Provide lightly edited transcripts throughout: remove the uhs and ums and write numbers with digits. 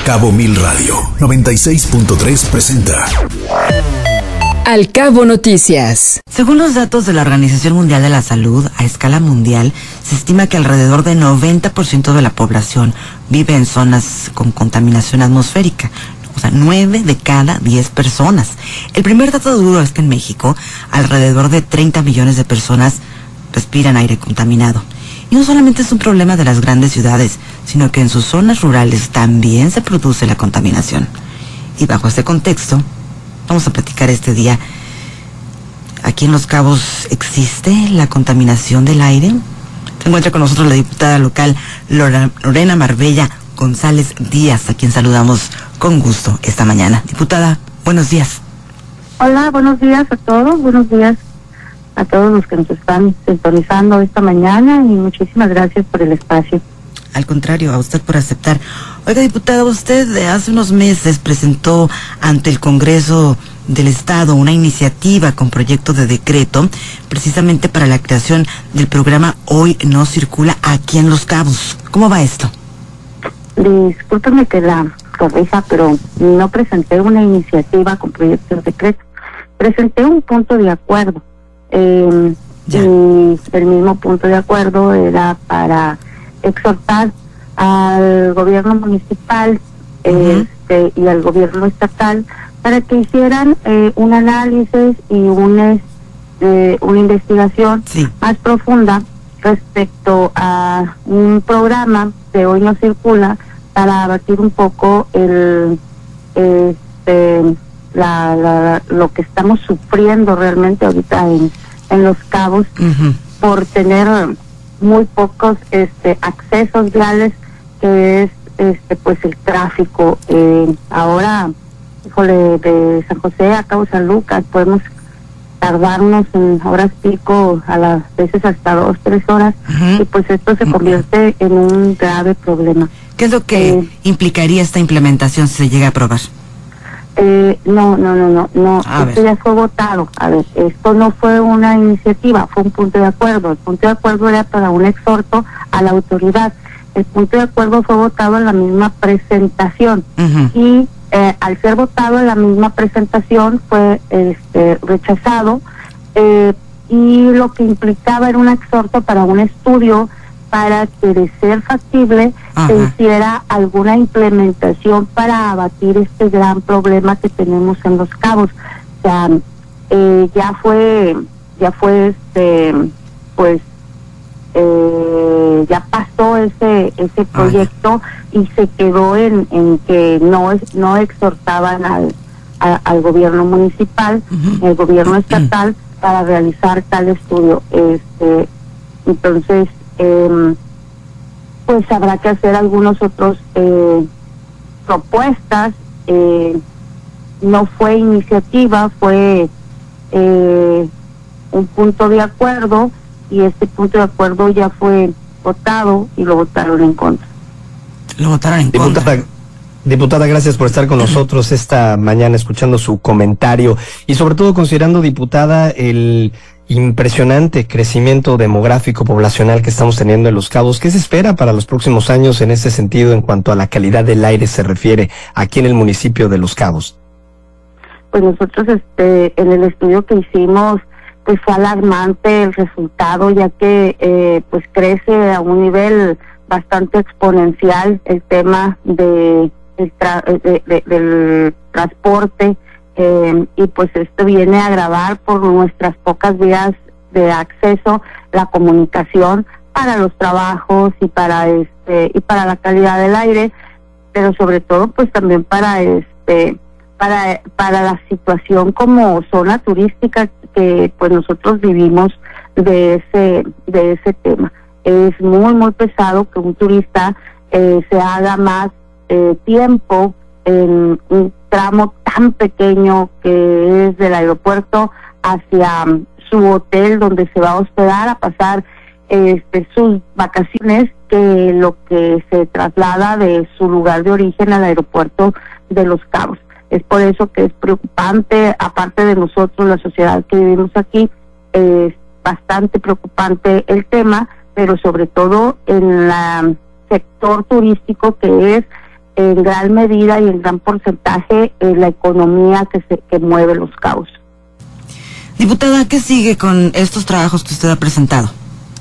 Cabo Mil Radio 96.3 presenta Al Cabo Noticias. Según los datos de la Organización Mundial de la Salud, a escala mundial, se estima que alrededor del 90% de la población vive en zonas con contaminación atmosférica. O sea, 9 de cada 10 personas. El primer dato duro es que en México, alrededor de 30 millones de personas respiran aire contaminado. Y no solamente es un problema de las grandes ciudades, sino que en sus zonas rurales también se produce la contaminación. Y bajo este contexto, vamos a platicar este día. Aquí en Los Cabos, ¿existe la contaminación del aire? Se encuentra con nosotros la diputada local Lorena Marbella González Díaz, a quien saludamos con gusto esta mañana. Diputada, buenos días. Hola, buenos días a todos, buenos días a todos los que nos están sintonizando esta mañana y muchísimas gracias por el espacio. Al contrario, a usted por aceptar. Oiga, diputada, usted hace unos meses presentó ante el Congreso del Estado una iniciativa con proyecto de decreto precisamente para la creación del programa Hoy No Circula aquí en Los Cabos. ¿Cómo va esto? Discúlpeme que la corrija, pero no presenté una iniciativa con proyecto de decreto. Presenté un punto de acuerdo. Y el mismo punto de acuerdo era para exhortar al gobierno municipal y al gobierno estatal para que hicieran un análisis y una investigación más profunda respecto a un programa de Hoy No Circula para abatir un poco lo que estamos sufriendo realmente ahorita en Los Cabos por tener muy pocos accesos viales, que es pues el tráfico. Ahora, híjole, de San José a Cabo San Lucas podemos tardarnos en horas pico, a las veces hasta 2-3 horas, y pues esto se convierte en un grave problema. ¿Qué es lo que implicaría esta implementación si se llega a aprobar? No, esto ya fue votado. A ver, esto no fue una iniciativa, fue un punto de acuerdo. El punto de acuerdo era para un exhorto a la autoridad. El punto de acuerdo fue votado en la misma presentación y al ser votado en la misma presentación fue rechazado, y lo que implicaba era un exhorto para un estudio para que, de ser factible, se hiciera alguna implementación para abatir este gran problema que tenemos en Los Cabos. O sea, ya fue ya pasó ese proyecto y se quedó en que no exhortaban al gobierno municipal, el gobierno estatal, para realizar tal estudio. Entonces, pues habrá que hacer algunos otros propuestas. No fue iniciativa, fue un punto de acuerdo, y este punto de acuerdo ya fue votado y lo votaron en contra. Diputada, gracias por estar con nosotros esta mañana, escuchando su comentario y sobre todo considerando, diputada, el impresionante crecimiento demográfico poblacional que estamos teniendo en Los Cabos. ¿Qué se espera para los próximos años en ese sentido en cuanto a la calidad del aire se refiere aquí en el municipio de Los Cabos? Pues nosotros en el estudio que hicimos, pues fue alarmante el resultado, ya que pues crece a un nivel bastante exponencial el tema del transporte, y pues esto viene a agravar por nuestras pocas vías de acceso, la comunicación para los trabajos y para la calidad del aire, pero sobre todo pues también para la situación como zona turística que pues nosotros vivimos de ese tema. Es muy muy pesado que un turista se haga más tiempo en un tramo tan pequeño que es del aeropuerto hacia su hotel donde se va a hospedar, a pasar sus vacaciones, que lo que se traslada de su lugar de origen al aeropuerto de Los Cabos. Es por eso que es preocupante, aparte de nosotros, la sociedad que vivimos aquí, es bastante preocupante el tema, pero sobre todo en el sector turístico, que es en gran medida y en gran porcentaje la economía que mueve Los Cabos. Diputada, ¿qué sigue con estos trabajos que usted ha presentado?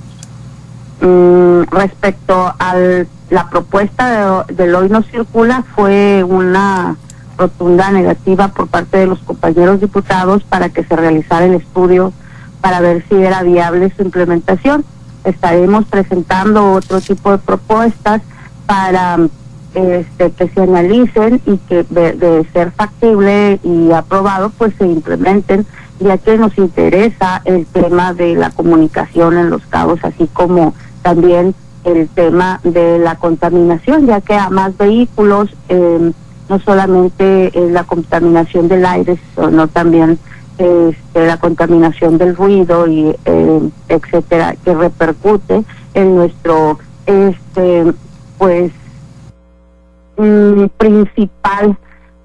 Respecto a la propuesta del Hoy No Circula, fue una rotunda negativa por parte de los compañeros diputados para que se realizara el estudio para ver si era viable su implementación. Estaremos presentando otro tipo de propuestas para que se analicen y que de ser factible y aprobado pues se implementen, ya que nos interesa el tema de la comunicación en Los Cabos, así como también el tema de la contaminación, ya que a más vehículos no solamente la contaminación del aire, sino también la contaminación del ruido y etcétera, que repercute en nuestro principal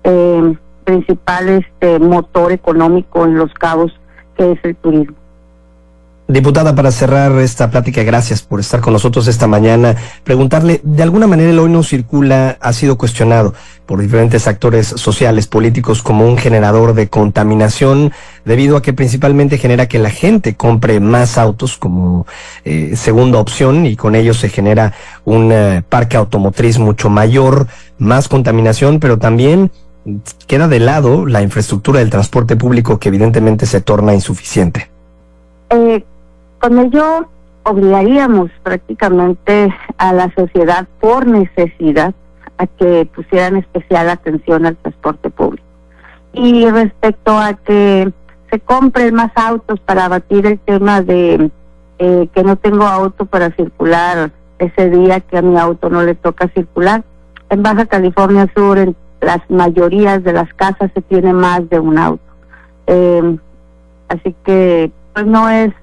motor económico en Los Cabos, que es el turismo. Diputada, para cerrar esta plática, gracias por estar con nosotros esta mañana. Preguntarle, de alguna manera el Hoy No Circula ha sido cuestionado por diferentes actores sociales, políticos, como un generador de contaminación, debido a que principalmente genera que la gente compre más autos como segunda opción, y con ello se genera un parque automotriz mucho mayor, más contaminación, pero también queda de lado la infraestructura del transporte público, que evidentemente se torna insuficiente. Con ello obligaríamos prácticamente a la sociedad por necesidad a que pusieran especial atención al transporte público. Y respecto a que se compren más autos para abatir el tema de que no tengo auto para circular ese día que a mi auto no le toca circular, en Baja California Sur en las mayorías de las casas se tiene más de un auto. Así que pues no es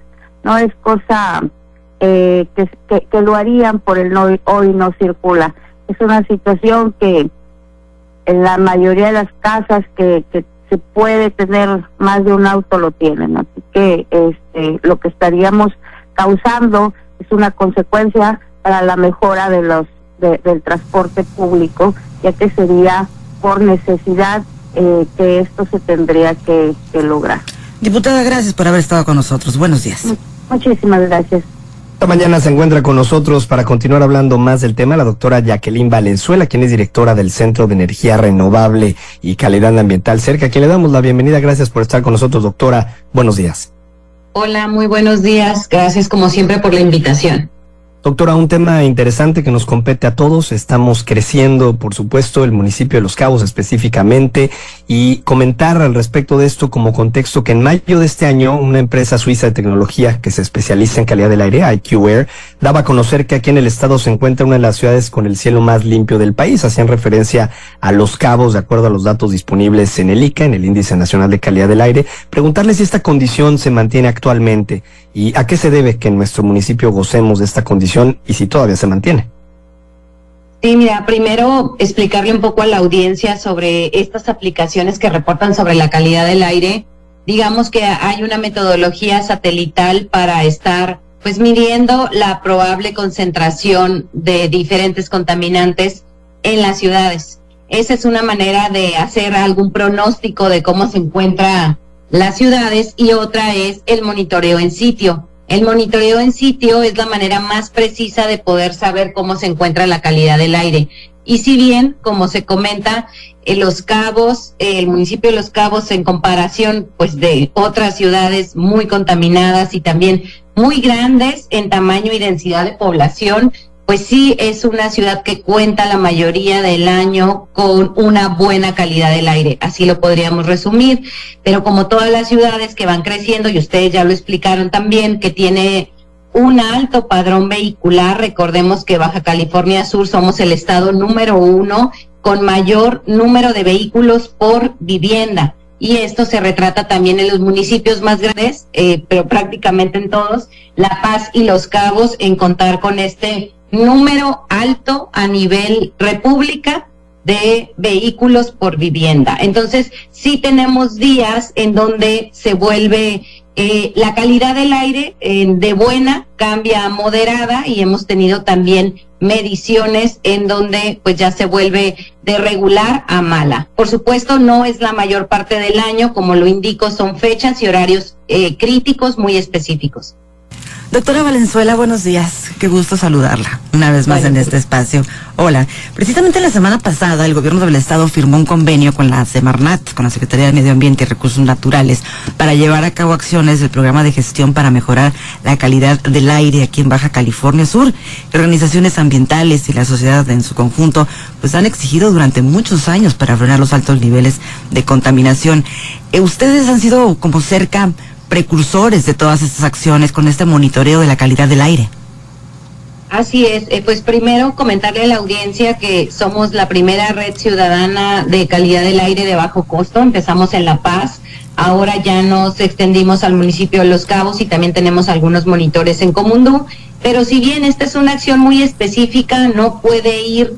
cosa que lo harían por el Hoy No Circula. Es una situación que en la mayoría de las casas que se puede tener más de un auto lo tienen. Así que lo que estaríamos causando es una consecuencia para la mejora del transporte público, ya que sería por necesidad que esto se tendría que lograr. Diputada, gracias por haber estado con nosotros. Buenos días. Muchísimas gracias. Esta mañana se encuentra con nosotros para continuar hablando más del tema la doctora Jacqueline Valenzuela, quien es directora del Centro de Energía Renovable y Calidad Ambiental Cerca, a quien le damos la bienvenida. Gracias por estar con nosotros, doctora. Buenos días. Hola, muy buenos días. Gracias como siempre por la invitación. Doctora, un tema interesante que nos compete a todos. Estamos creciendo, por supuesto, el municipio de Los Cabos específicamente, y comentar al respecto de esto como contexto que en mayo de este año una empresa suiza de tecnología que se especializa en calidad del aire, IQ Air, daba a conocer que aquí en el estado se encuentra una de las ciudades con el cielo más limpio del país. Hacían referencia a Los Cabos, de acuerdo a los datos disponibles en el ICA, en el Índice Nacional de Calidad del Aire. Preguntarle si esta condición se mantiene actualmente y a qué se debe que en nuestro municipio gocemos de esta condición y si todavía se mantiene. Sí, mira, primero explicarle un poco a la audiencia sobre estas aplicaciones que reportan sobre la calidad del aire. Digamos que hay una metodología satelital para estar pues midiendo la probable concentración de diferentes contaminantes en las ciudades. Esa es una manera de hacer algún pronóstico de cómo se encuentran las ciudades, y otra es el monitoreo en sitio. El monitoreo en sitio es la manera más precisa de poder saber cómo se encuentra la calidad del aire. Y si bien, como se comenta, Los Cabos, el municipio de Los Cabos, en comparación pues de otras ciudades muy contaminadas y también muy grandes en tamaño y densidad de población, pues sí es una ciudad que cuenta la mayoría del año con una buena calidad del aire, así lo podríamos resumir. Pero como todas las ciudades que van creciendo, y ustedes ya lo explicaron también, que tiene un alto padrón vehicular, recordemos que Baja California Sur somos el estado número 1 con mayor número de vehículos por vivienda. Y esto se retrata también en los municipios más grandes, pero prácticamente en todos, La Paz y Los Cabos, en contar con este número alto a nivel república de vehículos por vivienda. Entonces, sí tenemos días en donde se vuelve la calidad del aire de buena, cambia a moderada, y hemos tenido también mediciones en donde pues ya se vuelve de regular a mala. Por supuesto, no es la mayor parte del año, como lo indico, son fechas y horarios críticos muy específicos. Doctora Valenzuela, buenos días. Qué gusto saludarla una vez más en este espacio. Hola. Precisamente la semana pasada el gobierno del estado firmó un convenio con la Semarnat, con la Secretaría de Medio Ambiente y Recursos Naturales, para llevar a cabo acciones del programa de gestión para mejorar la calidad del aire aquí en Baja California Sur. Organizaciones ambientales y la sociedad en su conjunto pues han exigido durante muchos años para frenar los altos niveles de contaminación. Ustedes han sido como cerca precursores de todas estas acciones con este monitoreo de la calidad del aire. Así es, pues primero comentarle a la audiencia que somos la primera red ciudadana de calidad del aire de bajo costo. Empezamos en La Paz, ahora ya nos extendimos al municipio de Los Cabos y también tenemos algunos monitores en Comundú, pero si bien esta es una acción muy específica, no puede ir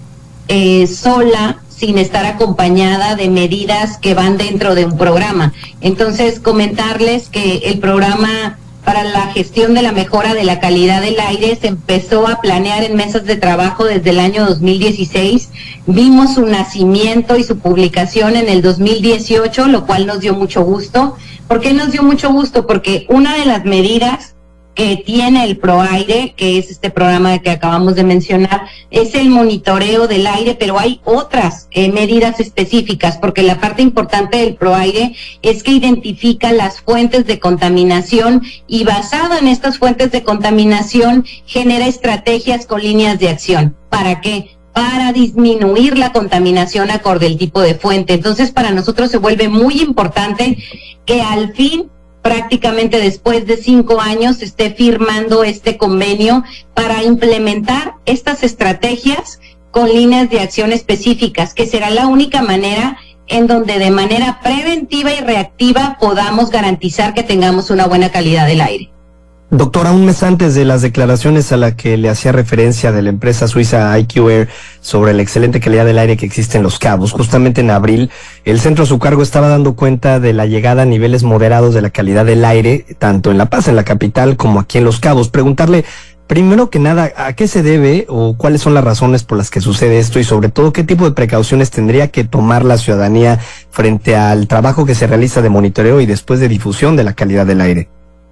sola sin estar acompañada de medidas que van dentro de un programa. Entonces, comentarles que el programa para la gestión de la mejora de la calidad del aire se empezó a planear en mesas de trabajo desde el año 2016. Vimos su nacimiento y su publicación en el 2018, lo cual nos dio mucho gusto. ¿Por qué nos dio mucho gusto? Porque una de las medidas que tiene el ProAire, que es este programa que acabamos de mencionar, es el monitoreo del aire, pero hay otras medidas específicas, porque la parte importante del ProAire es que identifica las fuentes de contaminación y basado en estas fuentes de contaminación genera estrategias con líneas de acción. ¿Para qué? Para disminuir la contaminación acorde al tipo de fuente. Entonces, para nosotros se vuelve muy importante que al fin, prácticamente después de 5 años, se esté firmando este convenio para implementar estas estrategias con líneas de acción específicas, que será la única manera en donde de manera preventiva y reactiva podamos garantizar que tengamos una buena calidad del aire. Doctora, un mes antes de las declaraciones a la que le hacía referencia de la empresa suiza IQ Air sobre la excelente calidad del aire que existe en Los Cabos, justamente en abril, el centro a su cargo estaba dando cuenta de la llegada a niveles moderados de la calidad del aire, tanto en La Paz, en la capital, como aquí en Los Cabos. Preguntarle, primero que nada, ¿a qué se debe o cuáles son las razones por las que sucede esto? Y sobre todo, ¿qué tipo de precauciones tendría que tomar la ciudadanía frente al trabajo que se realiza de monitoreo y después de difusión de la calidad del aire?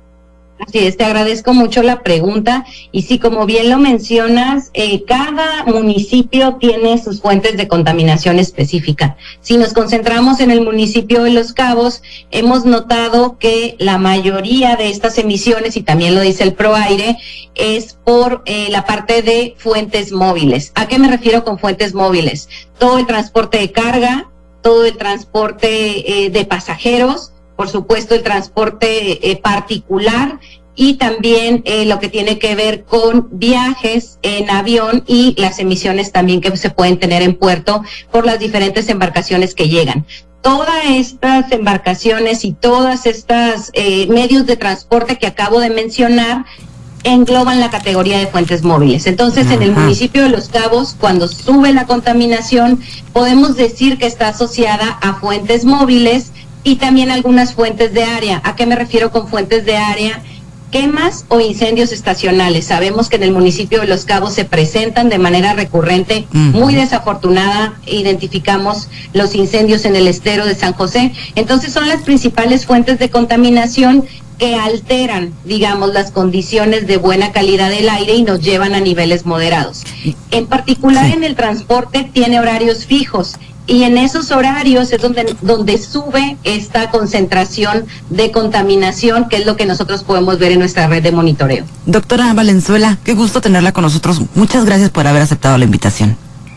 Así es, te agradezco mucho la pregunta y sí, como bien lo mencionas, cada municipio tiene sus fuentes de contaminación específica. Si nos concentramos en el municipio de Los Cabos, hemos notado que la mayoría de estas emisiones, y también lo dice el ProAire, es por la parte de fuentes móviles. ¿A qué me refiero con fuentes móviles? Todo el transporte de carga, todo el transporte de pasajeros, por supuesto el transporte particular y también lo que tiene que ver con viajes en avión y las emisiones también que se pueden tener en puerto por las diferentes embarcaciones que llegan. Todas estas embarcaciones y todas estas medios de transporte que acabo de mencionar engloban la categoría de fuentes móviles. Entonces, en el municipio de Los Cabos, cuando sube la contaminación, podemos decir que está asociada a fuentes móviles y también algunas fuentes de área. ¿A qué me refiero con fuentes de área? Quemas o incendios estacionales. Sabemos que en el municipio de Los Cabos se presentan de manera recurrente, muy desafortunada. Identificamos los incendios en el estero de San José. Entonces son las principales fuentes de contaminación que alteran, digamos, las condiciones de buena calidad del aire y nos llevan a niveles moderados. En particular, en el transporte tiene horarios fijos. Y en esos horarios es donde sube esta concentración de contaminación, que es lo que nosotros podemos ver en nuestra red de monitoreo. Doctora Valenzuela, qué gusto tenerla con nosotros. Muchas gracias por haber aceptado la invitación.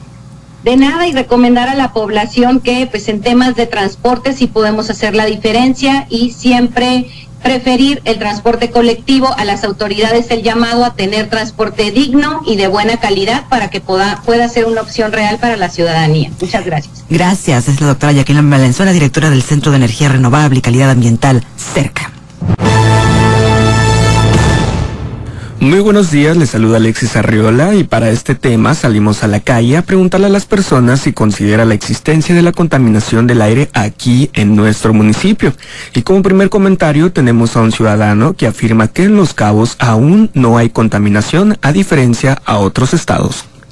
De nada, y recomendar a la población que pues en temas de transporte sí podemos hacer la diferencia y siempre preferir el transporte colectivo. A las autoridades el llamado a tener transporte digno y de buena calidad para que pueda ser una opción real para la ciudadanía. Muchas gracias. Gracias, es la doctora Jacqueline Valenzuela, directora del Centro de Energía Renovable y Calidad Ambiental, CERCA. Muy buenos días, les saluda Alexis Arriola y para este tema salimos a la calle a preguntarle a las personas si considera la existencia de la contaminación del aire aquí en nuestro municipio. Y como primer comentario tenemos a un ciudadano que afirma que en Los Cabos aún no hay contaminación a diferencia a otros estados.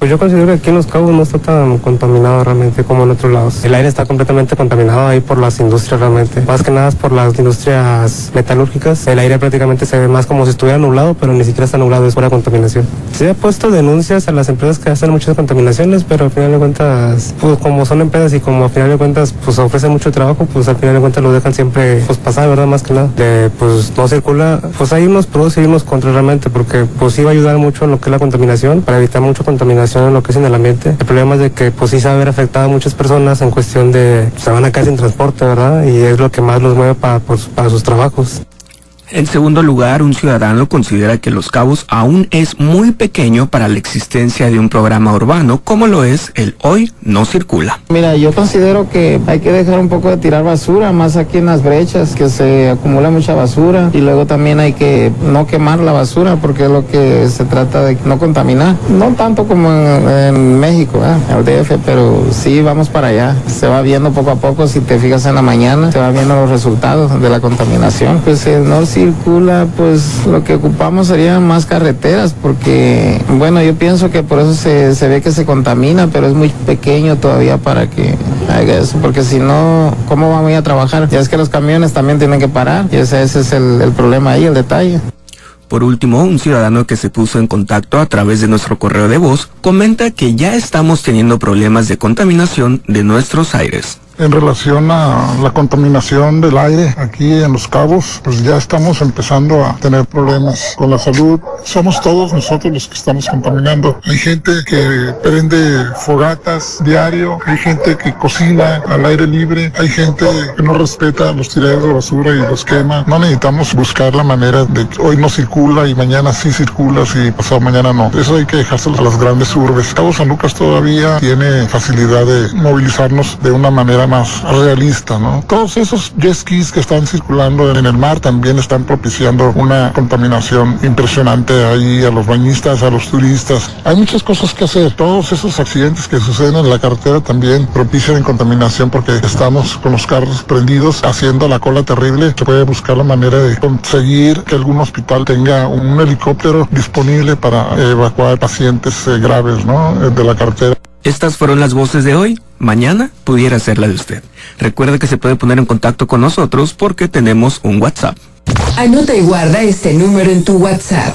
Pues yo considero que aquí en Los Cabos no está tan contaminado realmente como en otros lados. El aire está completamente contaminado ahí por las industrias realmente. Más que nada es por las industrias metalúrgicas. El aire prácticamente se ve más como si estuviera nublado, pero ni siquiera está nublado, es pura contaminación. Se ha puesto denuncias a las empresas que hacen muchas contaminaciones, pero al final de cuentas, pues como son empresas y como al final de cuentas pues ofrecen mucho trabajo, pues al final de cuentas lo dejan siempre pues pasar, ¿verdad? Más que nada. Pues no circula, pues hay unos pros y unos contras realmente, porque pues sí va a ayudar mucho en lo que es la contaminación, para evitar mucha contaminación en lo que es en el ambiente. El problema es de que pues sí se va a ver afectada a muchas personas en cuestión de, pues, se van a quedar sin transporte, ¿verdad? Y es lo que más los mueve para sus trabajos. En segundo lugar, un ciudadano considera que Los Cabos aún es muy pequeño para la existencia de un programa urbano como lo es el Hoy No Circula. Mira, yo considero que hay que dejar un poco de tirar basura, más aquí en las brechas, que se acumula mucha basura, y luego también hay que no quemar la basura, porque es lo que se trata de no contaminar. No tanto como en México, el DF, pero sí vamos para allá. Se va viendo poco a poco, si te fijas en la mañana, se va viendo los resultados de la contaminación. Pues no circula, pues lo que ocupamos serían más carreteras, porque bueno, yo pienso que por eso se ve que se contamina, pero es muy pequeño todavía para que haga eso, porque si no, ¿cómo vamos a ir a trabajar? Ya es que los camiones también tienen que parar, y ese es el problema ahí, el detalle. Por último, un ciudadano que se puso en contacto a través de nuestro correo de voz comenta que ya estamos teniendo problemas de contaminación de nuestros aires. En relación a la contaminación del aire aquí en Los Cabos, pues ya estamos empezando a tener problemas con la salud. Somos todos nosotros los que estamos contaminando. Hay gente que prende fogatas diario, hay gente que cocina al aire libre, hay gente que no respeta los tiraderos de basura y los quema. No necesitamos buscar la manera de que hoy no circula y mañana sí circula, y pasado mañana no. Eso hay que dejárselo a las grandes urbes. Cabo San Lucas todavía tiene facilidad de movilizarnos de una manera más realista, ¿no? Todos esos jet skis que están circulando en el mar también están propiciando una contaminación impresionante ahí a los bañistas, a los turistas. Hay muchas cosas que hacer. Todos esos accidentes que suceden en la carretera también propician contaminación, porque estamos con los carros prendidos haciendo la cola terrible. Se puede buscar la manera de conseguir que algún hospital tenga un helicóptero disponible para evacuar pacientes graves, ¿no? De la carretera. Estas fueron las voces de hoy. Mañana pudiera ser la de usted. Recuerde que se puede poner en contacto con nosotros porque tenemos un WhatsApp. Anota y guarda este número en tu WhatsApp.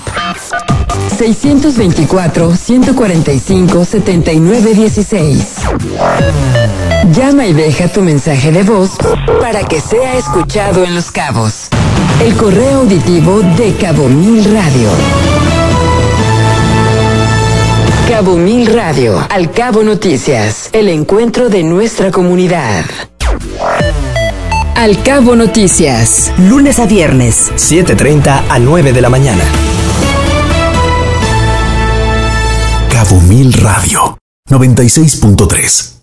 624-145-7916. Llama y deja tu mensaje de voz para que sea escuchado en Los Cabos. El correo auditivo de Cabo Mil Radio. Cabo Mil Radio, Al Cabo Noticias, el encuentro de nuestra comunidad. Al Cabo Noticias, lunes a viernes, 7:30 a 9 de la mañana. Cabo Mil Radio, 96.3.